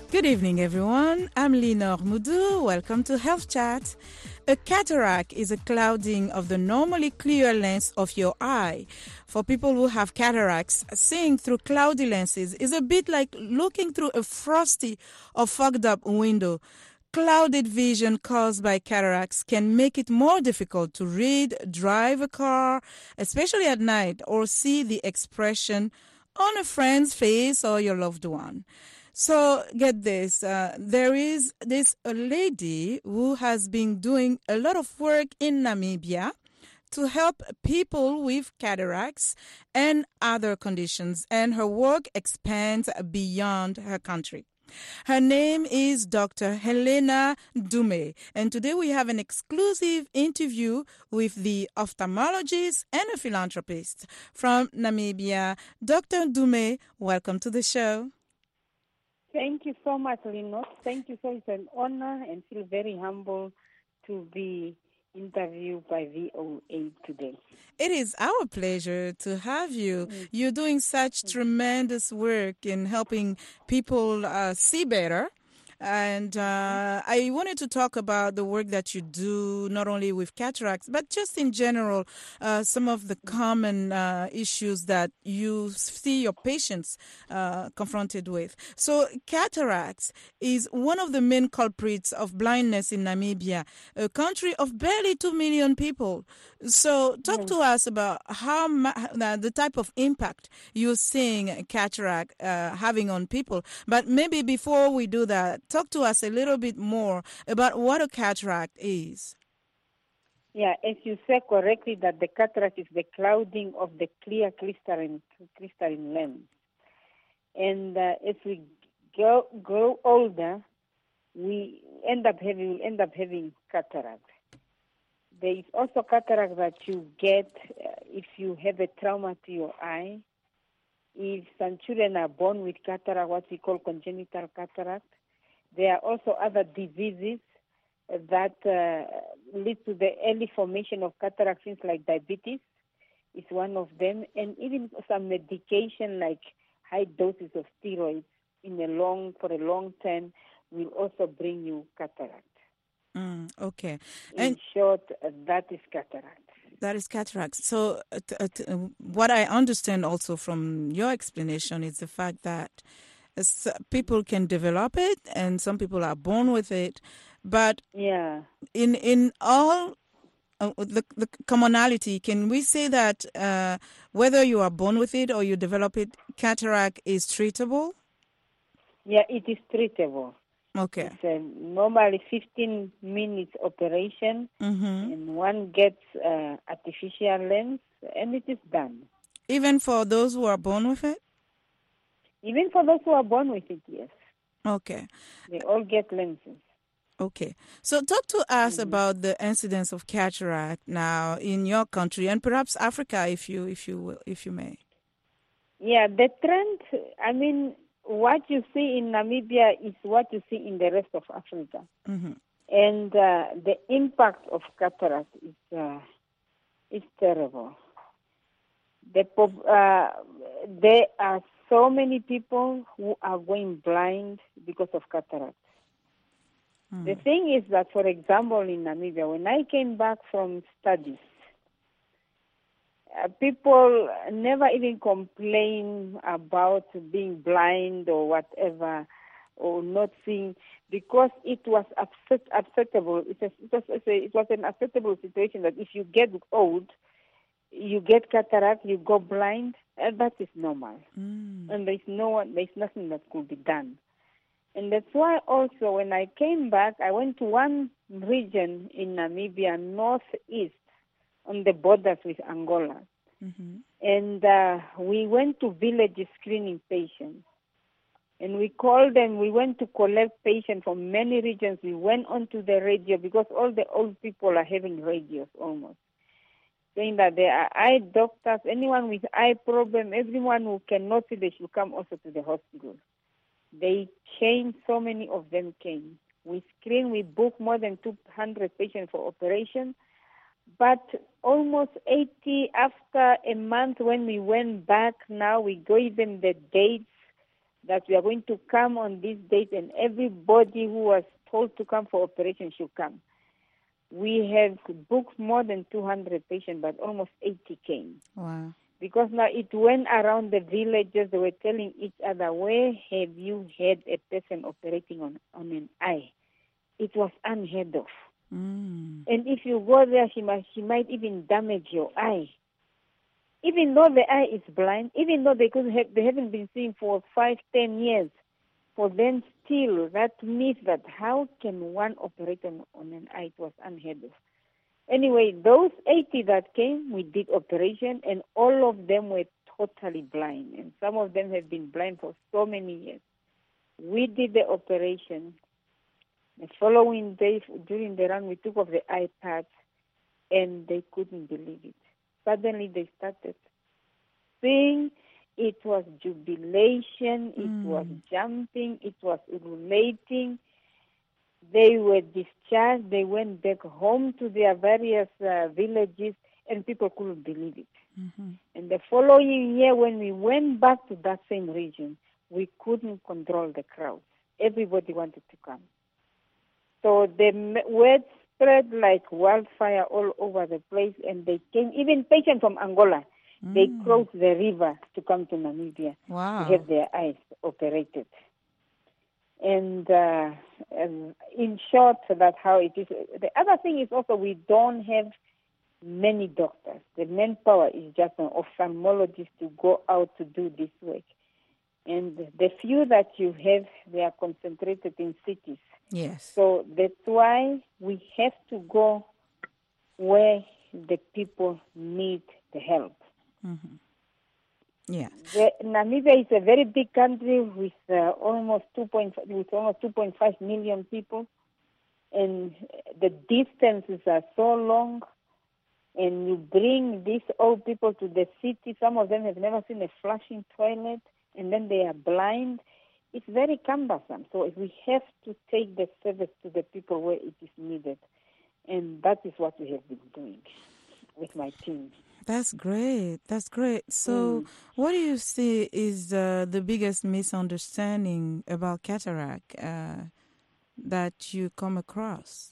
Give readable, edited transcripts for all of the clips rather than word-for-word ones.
Good evening, everyone. I'm Lenore Moudou. Welcome to Health Chat. A cataract is a clouding of the normally clear lens of your eye. For people who have cataracts, seeing through cloudy lenses is a bit like looking through a frosty or fogged up window. Clouded vision caused by cataracts can make it more difficult to read, drive a car, especially at night, or see the expression on a friend's face or your loved one. So get this, there is a lady who has been doing a lot of work in Namibia to help people with cataracts and other conditions, and her work expands beyond her country. Her name is Dr. Helena Dume, and today we have an exclusive interview with the ophthalmologist and a philanthropist from Namibia. Dr. Dume, welcome to the show. Thank you so much, Lenore. Thank you so much. It's an honor and feel very humble to be interviewed by VOA today. It is our pleasure to have you. You're doing such tremendous work in helping people see better. And I wanted to talk about the work that you do, not only with cataracts, but just in general, some of the common issues that you see your patients confronted with. So cataracts is one of the main culprits of blindness in Namibia, a country of barely 2 million people. So talk to us about how the type of impact you're seeing cataract having on people. But maybe before we do that, talk to us a little bit more about what a cataract is. Yeah, as you said correctly, that the cataract is the clouding of the clear crystalline lens. And as we grow older, we end up having cataract. There is also cataract that you get if you have a trauma to your eye. If some children are born with cataract, what we call congenital cataract. There are also other diseases that lead to the early formation of cataract, things like diabetes is one of them, and even some medication like high doses of steroids for a long term will also bring you cataract. Okay. In short, that is cataract. That is cataract. So what I understand also from your explanation is the fact that people can develop it and some people are born with it. But yeah, in all the commonality, can we say that whether you are born with it or you develop it, cataract is treatable? Yeah, it is treatable. Okay. It's normally 15 minutes operation, and one gets artificial lens, and it is done. Even for those who are born with it? Even for those who are born with it, yes. Okay. They all get lenses. Okay. So talk to us about the incidence of cataract now in your country and perhaps Africa, if you may. Yeah, the trend, I mean, what you see in Namibia is what you see in the rest of Africa. And the impact of cataract is terrible. There are so many people who are going blind because of cataract. The thing is that, for example, in Namibia, when I came back from studies, people never even complain about being blind or whatever, or not seeing, because it was acceptable. It was an acceptable situation that if you get old, you get cataract, you go blind, and that is normal. And there's nothing that could be done. And that's why also when I came back, I went to one region in Namibia, northeast, on the borders with Angola. And we went to villages screening patients. And we called them, we went to collect patients from many regions. We went onto the radio because all the old people are having radios almost, saying that there are eye doctors, anyone with eye problem, everyone who cannot see, they should come also to the hospital. They came, so many of them came. We screened, we booked more than 200 patients for operation. But almost 80 after a month when we went back, now we gave them the dates that we are going to come on this date, and everybody who was told to come for operation should come. We have booked more than 200 patients, but almost 80 came. Wow. Because now it went around the villages. They were telling each other, where have you had a person operating on an eye? It was unheard of. Mm. And if you go there, she might even damage your eye. Even though the eye is blind, even though they haven't been seeing for 5-10 years, for them still, that myth that how can one operate on an eye, it was unheard of. Anyway, those 80 that came, we did operation, and all of them were totally blind. And some of them have been blind for so many years. We did the operation. The following day, during the run, we took off the eye pads, and they couldn't believe it. Suddenly, they started seeing. It was jubilation, it was jumping, it was ululating. They were discharged, they went back home to their various villages, and people couldn't believe it. Mm-hmm. And the following year, when we went back to that same region, we couldn't control the crowds. Everybody wanted to come. So the word spread like wildfire all over the place, and they came, even patients from Angola. They crossed the river to come to Namibia Wow. to have their eyes operated. And in short, that's how it is. The other thing is also we don't have many doctors. The manpower is just an ophthalmologist to go out to do this work. And the few that you have, they are concentrated in cities. Yes. So that's why we have to go where the people need the help. Mm-hmm. Yeah. Namibia is a very big country with almost 2.5 million people, and the distances are so long. And you bring these old people to the city. Some of them have never seen a flushing toilet, and then they are blind. It's very cumbersome. So we have to take the service to the people where it is needed, and that is what we have been doing with my team. That's great. That's great. So, what do you see is the biggest misunderstanding about cataract that you come across?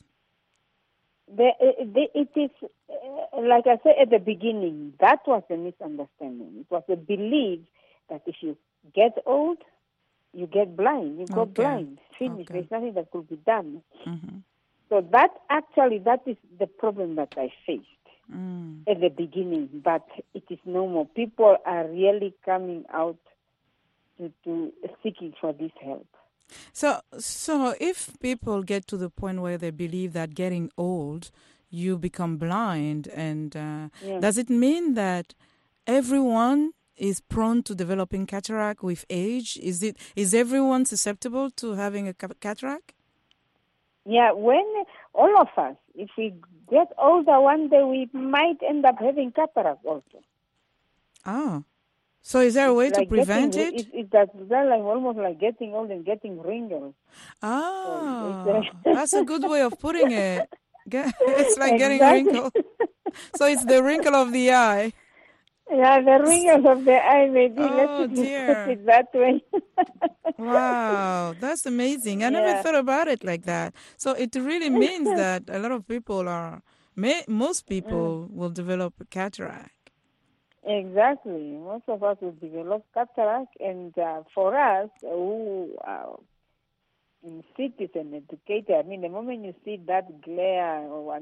It is, like I said at the beginning, that was a misunderstanding. It was a belief that if you get old, you get blind. You go blind. Finished. There's nothing that could be done. Mm-hmm. So that is the problem that I faced. At the beginning, but it is no more. People are really coming out to seeking for this help. So if people get to the point where they believe that getting old, you become blind, and does it mean that everyone is prone to developing cataract with age? Is everyone susceptible to having a cataract? Yeah, when all of us, if we get older one day, we might end up having cataract also. Oh, so is there a way to prevent it? It's like almost like getting old and getting wrinkles. Ah, that's a good way of putting it. It's like getting a wrinkle. So it's the wrinkle of the eye. Yeah, the wrinkles of the eye, maybe. Oh, Let's dear. put it that way. Wow, that's amazing. I never thought about it like that. So it really means that a lot of people most people will develop a cataract. Exactly. Most of us will develop cataract, and for us who are in cities and educated, the moment you see that glare,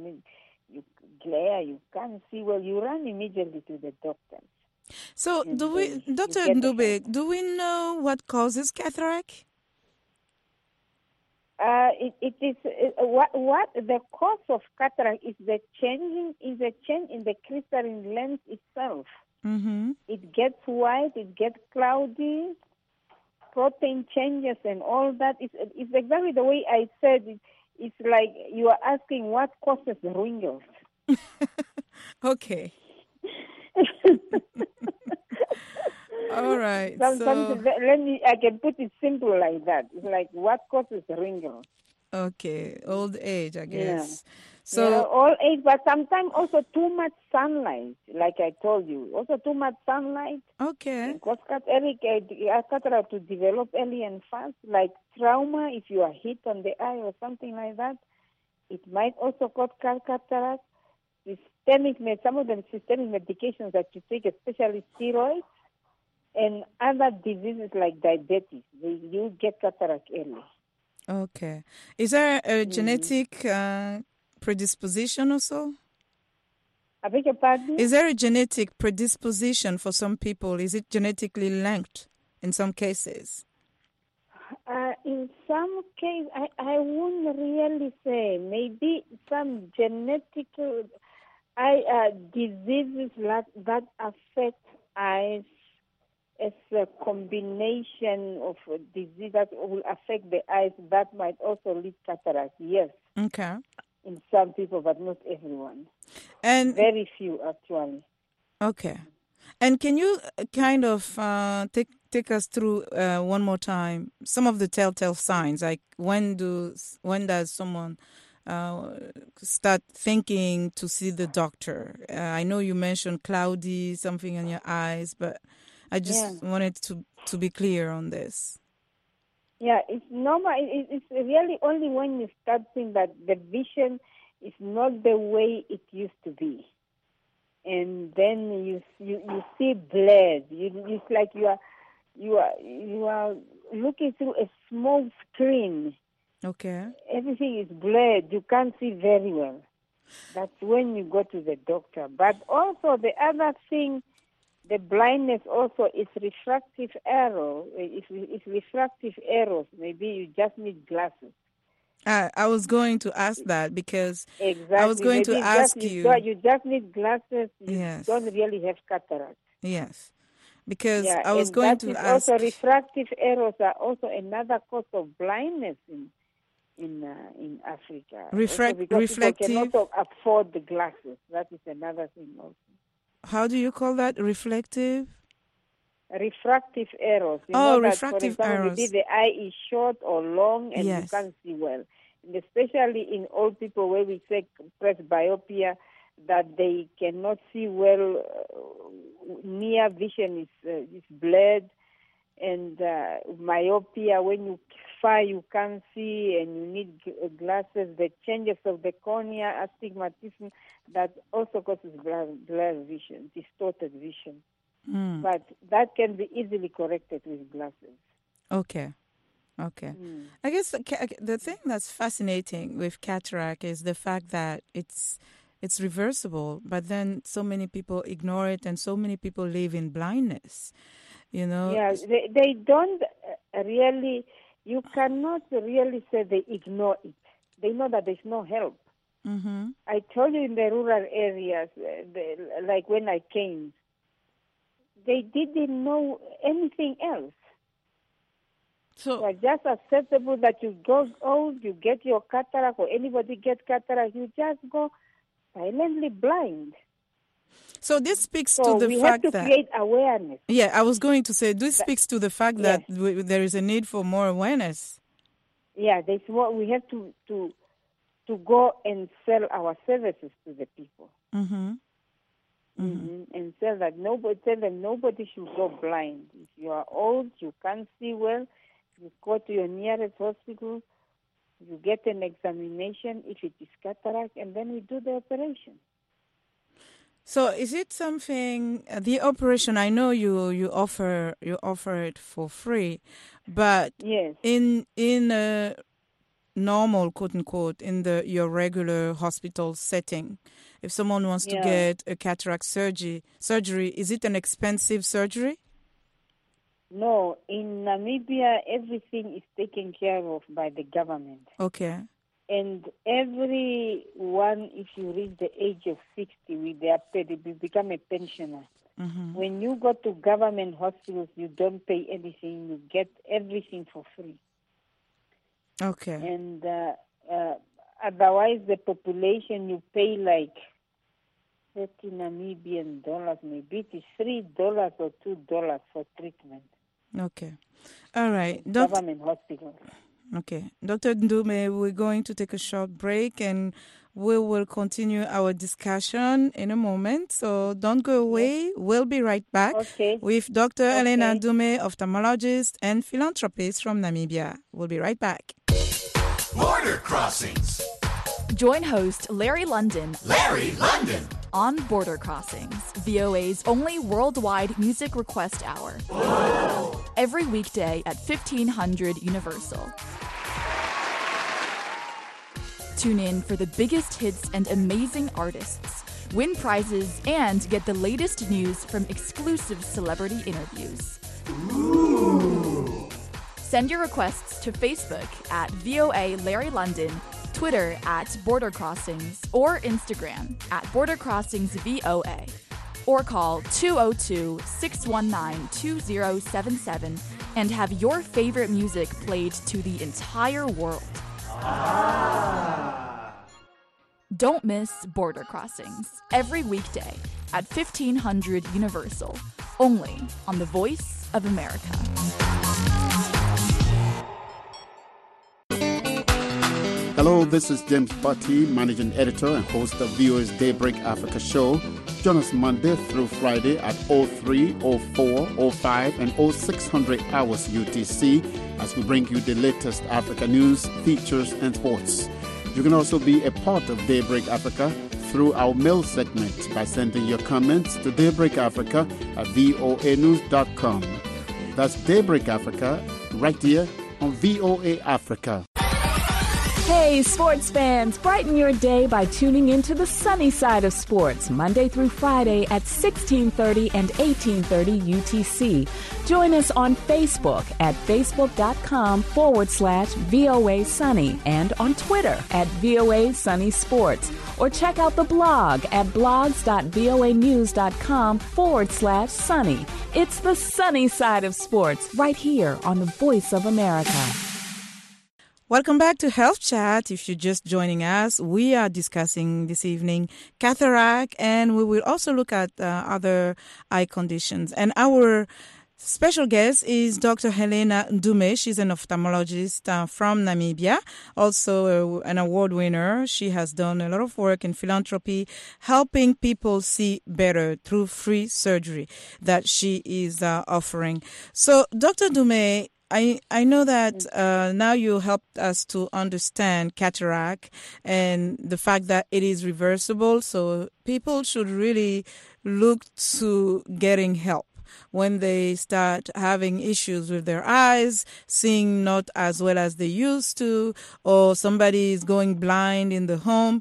you can't see well, you run immediately to the doctor. So, Dr. Ndube, do we know what causes cataract? It is what the cause of cataract is the change in the crystalline lens itself. Mm-hmm. It gets white, it gets cloudy, protein changes, and all that. It's exactly the way I said it. It's like you are asking what causes the wrinkles. Okay. All right. I can put it simple like that. It's like what causes the wrinkles. Okay, old age, I Yeah. guess. Yeah, So, all age, but sometimes also too much sunlight, like I told you. Also too much sunlight okay. can cause cataract to develop early and fast, like trauma if you are hit on the eye or something like that. It might also cause cataract. Some of them systemic medications that you take, especially steroids, and other diseases like diabetes, you get cataract early. Okay. Is there a Mm-hmm. genetic predisposition also? I beg your pardon? Is there a genetic predisposition for some people? Is it genetically linked in some cases? In some case, I wouldn't really say. Maybe some genetic diseases that affect eyes as a combination of disease that will affect the eyes that might also lead cataract. Yes, Okay. in some people, but not everyone. And Very few, actually. okay. And can you kind of take us through one more time some of the telltale signs? Like when does someone start thinking to see the doctor? I know you mentioned cloudy, something in your eyes, but I Yeah. just wanted to be clear on this. Yeah, it's normal. It's really only when you start seeing that the vision is not the way it used to be, and then you see blurred. It's like you are looking through a small screen. Okay. Everything is blurred. You can't see very well. That's when you go to the doctor. But also the other thing, the blindness also is refractive error. If refractive errors, maybe you just need glasses. I was going to ask that because I was Exactly. going to Maybe ask you. you just need glasses. You don't Yes. really have cataract. Yes. Because Yeah, I was and going that to is also ask. refractive errors are also another cause of blindness in Africa. Also because people cannot Reflective. afford the glasses. That is another thing also. How do you call that? Reflective? Refractive errors. You know Oh, that, for refractive example, maybe errors. the eye is short or long and you Yes. can't see well. And especially in old people where we say presbyopia, that they cannot see well, near vision is blurred, and myopia, when you far you can't see and you need glasses, the changes of the cornea, astigmatism, that also causes blurred vision, distorted vision. Mm. But that can be easily corrected with glasses. Okay. Okay. I guess the thing that's fascinating with cataract is the fact that it's reversible, but then so many people ignore it and so many people live in blindness, you know. Yeah, they don't really, you cannot really say they ignore it. They know that there's no help. Mm-hmm. I told you in the rural areas, like when I came, they didn't know anything else. So, So it's just acceptable that you go old, you get your cataract, or anybody gets cataract, you just go silently blind. so this speaks to So the we have fact to that, create awareness. yeah, I was going to say this That, speaks to the fact yes, that there is a need for more awareness. yeah, there's what we have to go and sell our services to the people. Mm-hmm. Mm-hmm. And tell them nobody should go blind. If you are old, you can't see well, you go to your nearest hospital, you get an examination if it is cataract, and then we do the operation. So is it something the operation? I know you offer it for free, but Yes. in a normal quote unquote in your regular hospital setting, if someone wants to Yeah. get a cataract surgery, is it an expensive surgery? No, in Namibia, everything is taken care of by the government. Okay. And everyone, if you reach the age of 60, they become a pensioner. Mm-hmm. When you go to government hospitals, you don't pay anything. You get everything for free. Okay. And otherwise, the population, you pay like 30 Namibian dollars, maybe it is $3 or $2 for treatment Okay. All right. in government hospitals. Okay. Dr. Ndume, we're going to take a short break and we will continue our discussion in a moment. So don't go away. We'll be right back Okay. with Dr. Helena Okay. Ndume, ophthalmologist and philanthropist from Namibia. We'll be right back. Border Crossings. Join host Larry London on Border Crossings, VOA's only worldwide music request hour. Every weekday at 1500 Universal. Tune in for the biggest hits and amazing artists, win prizes, and get the latest news from exclusive celebrity interviews. Send your requests to Facebook at VOA Larry London, Twitter at Border Crossings, or Instagram at Border Crossings VOA. Or call 202-619-2077 and have your favorite music played to the entire world. Don't miss Border Crossings every weekday at 1500 Universal, only on the Voice of America. Hello, this is James Butty, Managing Editor and host of VOA's Daybreak Africa show. Join us Monday through Friday at 03, 04, 05, and 0600 hours UTC as we bring you the latest Africa news, features, and sports. You can also be a part of Daybreak Africa through our mail segment by sending your comments to daybreakafrica@voanews.com. That's Daybreak Africa right here on VOA Africa. Hey, sports fans, brighten your day by tuning into the sunny side of sports, Monday through Friday at 1630 and 1830 UTC. Join us on Facebook at facebook.com/VOA Sunny and on Twitter at VOA Sunny Sports. Or check out the blog at blogs.voanews.com/sunny. It's the sunny side of sports right here on the Voice of America. Welcome back to Health Chat. If you're just joining us, we are discussing this evening cataract, and we will also look at other eye conditions. And our special guest is Dr. Helena Ndume. She's an ophthalmologist from Namibia, also an award winner. She has done a lot of work in philanthropy, helping people see better through free surgery that she is offering. So, Dr. Ndume, I know that now you helped us to understand cataract and the fact that it is reversible, so people should really look to getting help when they start having issues with their eyes, seeing not as well as they used to, or somebody is going blind in the home.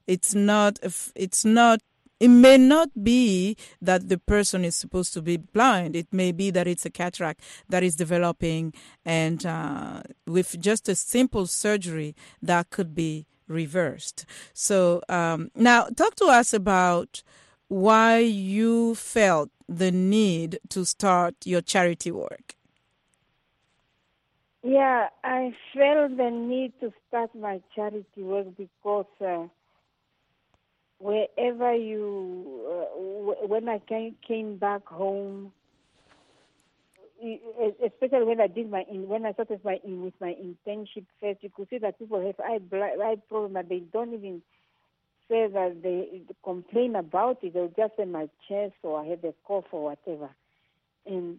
It may not be that the person is supposed to be blind. It may be that it's a cataract that is developing, and with just a simple surgery that could be reversed. So now talk to us about why you felt the need to start your charity work. Yeah, I felt the need to start my charity work because wherever when I came back home, especially when I started with my internship first, you could see that people have eye problem, but they don't even say that they complain about it. They'll just say my chest or I had a cough or whatever. And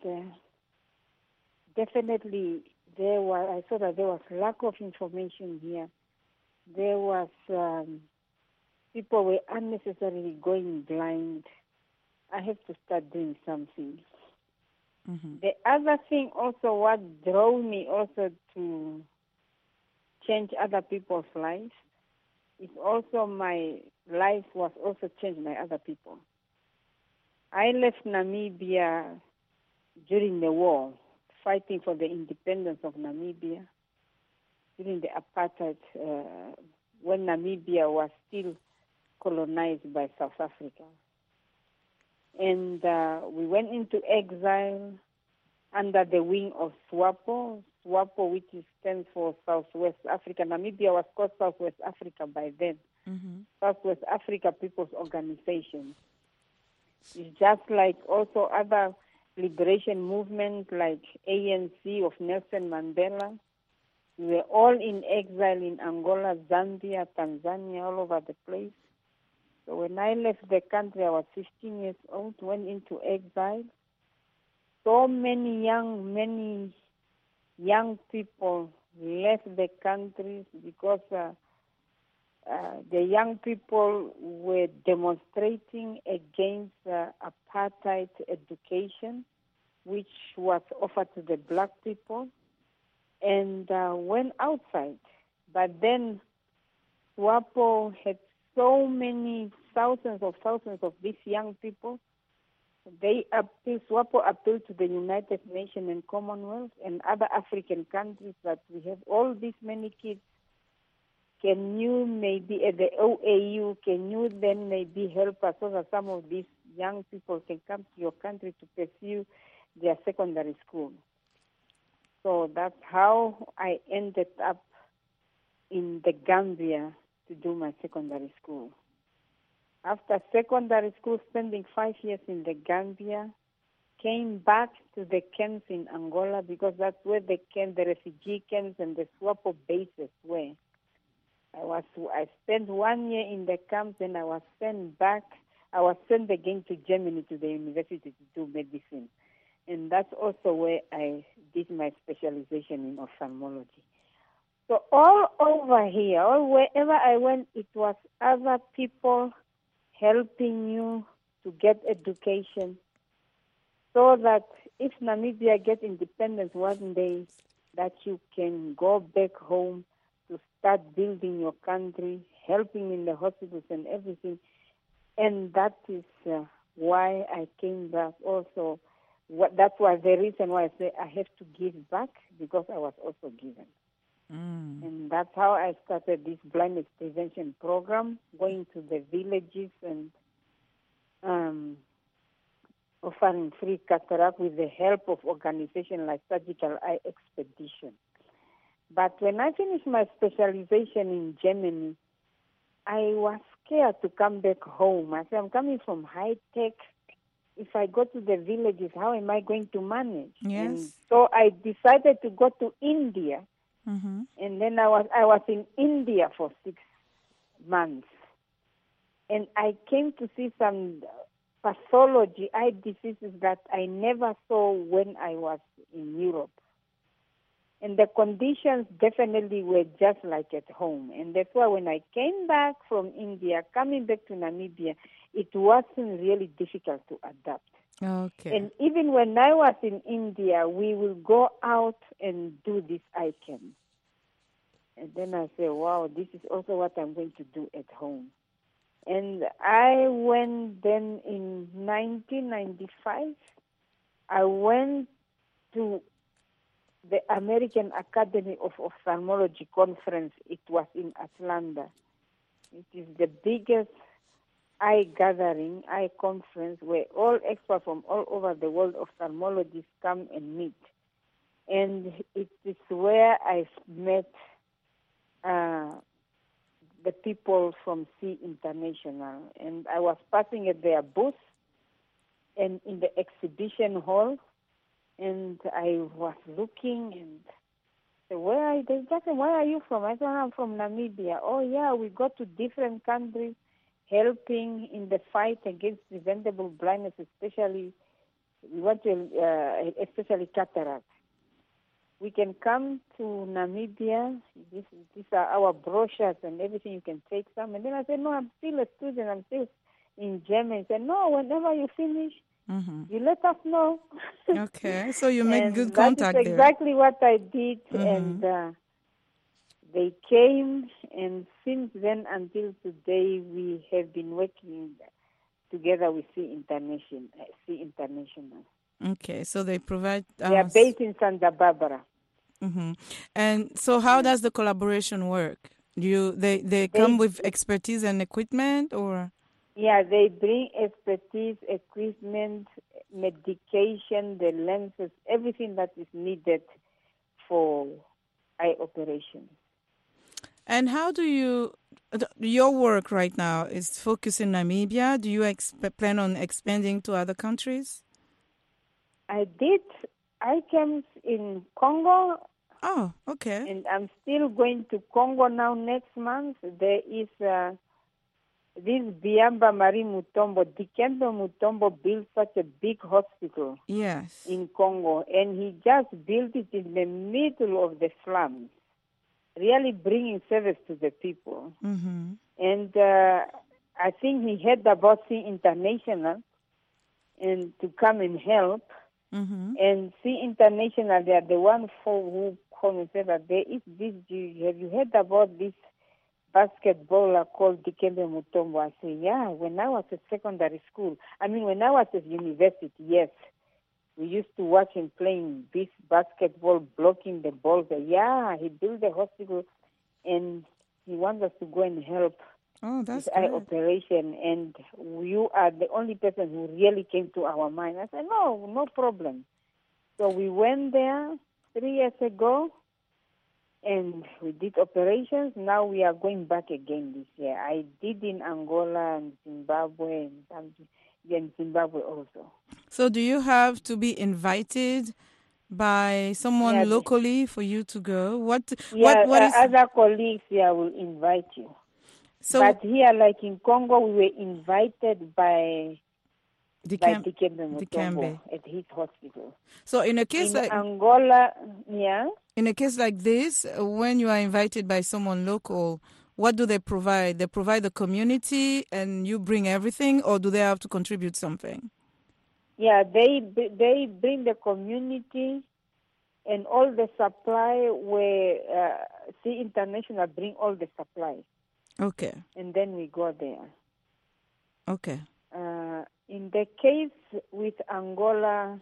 definitely I saw that there was lack of information here. There was people were unnecessarily going blind. I have to start doing something. Mm-hmm. The other thing also, what drove me also to change other people's lives, is also my life was also changed by other people. I left Namibia during the war, fighting for the independence of Namibia, during the apartheid, when Namibia was still colonized by South Africa. And we went into exile under the wing of SWAPO, which stands for Southwest Africa. Namibia was called Southwest Africa by then. Mm-hmm. Southwest Africa People's Organization. It's just like also other liberation movements like ANC of Nelson Mandela. We were all in exile in Angola, Zambia, Tanzania, all over the place. So when I left the country, I was 15 years old, went into exile. So many young people left the countries because the young people were demonstrating against apartheid education, which was offered to the black people, and went outside. But then SWAPO had so many thousands of these young people. SWAPO appealed to the United Nations and Commonwealth and other African countries that we have all these many kids. Can you maybe at the OAU, can you then maybe help us so that some of these young people can come to your country to pursue their secondary school? So that's how I ended up in the Gambia to do my secondary school. After secondary school, spending 5 years in the Gambia, came back to the camps in Angola because that's where the refugee camps and the SWAPO bases were. I spent 1 year in the camp, then I was sent back. I was sent again to Germany to the university to do medicine. And that's also where I did my specialization in ophthalmology. So all over here, or wherever I went, it was other people helping you to get education so that if Namibia gets independence one day, that you can go back home to start building your country, helping in the hospitals and everything. And that is why I came back also. That was the reason why I say I have to give back, because I was also given. And that's how I started this blindness prevention program, going to the villages and offering free cataract with the help of organizations like Surgical Eye Expedition. But when I finished my specialization in Germany, I was scared to come back home. I said, I'm coming from high tech. If I go to the villages, how am I going to manage? Yes. And so I decided to go to India. Mm-hmm. And then I was in India for 6 months. And I came to see some pathology, eye diseases that I never saw when I was in Europe. And the conditions definitely were just like at home. And that's why when I came back from India, coming back to Namibia, it wasn't really difficult to adapt. Okay. And even when I was in India, we will go out and do this eye camp. And then I say, wow, this is also what I'm going to do at home. And I went then in 1995, I went to the American Academy of Ophthalmology conference. It was in Atlanta. It is the biggest eye gathering, eye conference, where all experts from all over the world, ophthalmologists, come and meet. And it is where I met the people from C International. And I was passing at their booth and in the exhibition hall, and I was looking and said, where are you from? I said, I'm from Namibia. Oh, yeah, we go to different countries helping in the fight against preventable blindness, especially cataract. We can come to Namibia. These are our brochures and everything. You can take some. And then I said, no, I'm still a student. I'm still in Germany. He said, no, whenever you finish, you let us know. Okay, so you make good that contact is there. exactly what I did. And they came, and since then until today, we have been working together with C International. Okay, so they provide... they are based in Santa Barbara. Mm-hmm. And so how does the collaboration work? They come with expertise and equipment, or? Yeah, they bring expertise, equipment, medication, the lenses, everything that is needed for eye operations. And how do your work right now is focused in Namibia? Do you plan on expanding to other countries? I did eye camps in Congo, Oh, okay. And I'm still going to Congo now next month. There is this Biamba Marie Mutombo. Dikembe Mutombo built such a big hospital Yes. in Congo, and he just built it in the middle of the slums, really bringing service to the people. Mm-hmm. And I think he heard about C International and to come and help. Mm-hmm. And C International, they are the one who called and said that there is this. Have you heard about this basketballer called Dikembe Mutombo? I say, yeah. When I was at secondary school, when I was at university, yes. We used to watch him playing this basketball, blocking the balls. Yeah, he built a hospital, and he wants us to go and help Oh, that's this eye good. operation. And you are the only person who really came to our mind. I said, no problem. So we went there 3 years ago, and we did operations. Now we are going back again this year. I did in Angola and Zimbabwe and Zimbabwe also. So do you have to be invited by someone Yeah, locally for you to go? What Yeah, what is other colleagues here will invite you. so But here, like in Congo, we were invited by Dikembe Mutombo Dikembe. at his hospital. So in a case In like Angola, yeah. in a case like this, when you are invited by someone local, what do they provide? They provide the community and you bring everything, or do they have to contribute something? Yeah, they bring the community and all the supply where C International bring all the supply. Okay. And then we go there. Okay. In the case with Angola,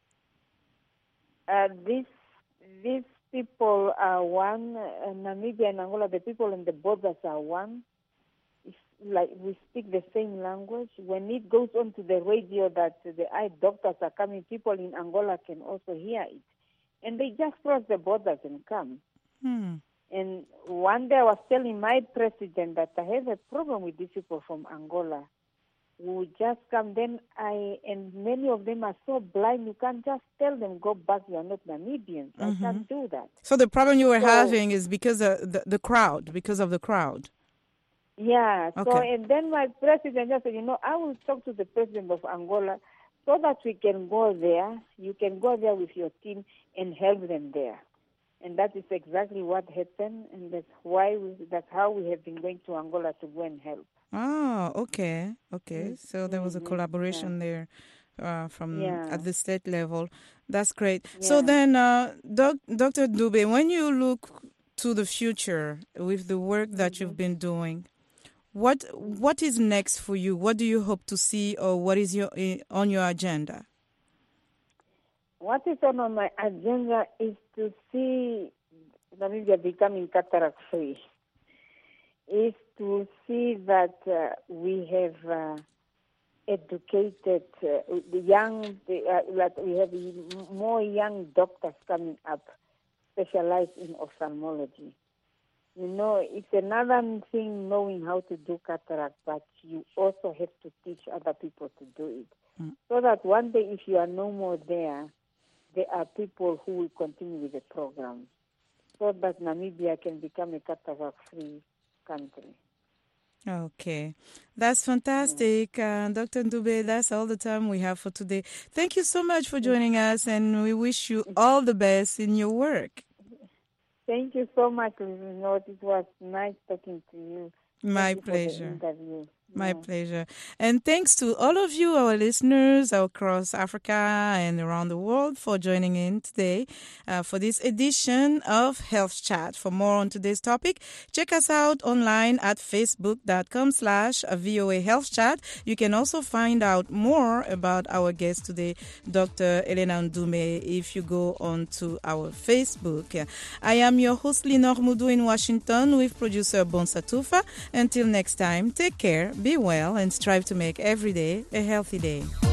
these people are one. Namibia and Angola, the people in the borders are one. It's like we speak the same language. When it goes on to the radio that the eye doctors are coming, people in Angola can also hear it. And they just cross the borders and come. And one day I was telling my president that I have a problem with these people from Angola who just come. Then and many of them are so blind, you can't just tell them, go back, you are not Namibians. I can't do that. So the problem you were having is because of the crowd, because of the crowd. Yeah. So, Okay. and then my president just said, I will talk to the president of Angola so that we can go there. You can go there with your team and help them there. And that is exactly what happened, and that's how we have been going to Angola to go and help. Oh, okay. Okay. So there was a collaboration there from at the state level. That's great. So then, Dr. Dube, when you look to the future with the work that you've been doing, what is next for you? What do you hope to see, or what is on your agenda? What is on my agenda is to see Namibia becoming cataract free. Is to see that we have educated that we have more young doctors coming up, specialized in ophthalmology. It's another thing knowing how to do cataract, but you also have to teach other people to do it. So that one day, if you are no more there are people who will continue with the program, so that Namibia can become a cataract-free country. Okay. That's fantastic. Dr. Dube, that's all the time we have for today. Thank you so much for joining us, and we wish you all the best in your work. Thank you so much, Lord. It was nice talking to you. My Thank you pleasure. for the interview. My pleasure. And thanks to all of you, our listeners across Africa and around the world, for joining in today for this edition of Health Chat. For more on today's topic, check us out online at facebook.com/VOA Health Chat. You can also find out more about our guest today, Dr. Elena Ndume, if you go on to our Facebook. I am your host, Linor Mudu in Washington, with producer Bonsa Tufa. Until next time, take care, be well, and strive to make every day a healthy day.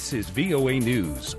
This is VOA News.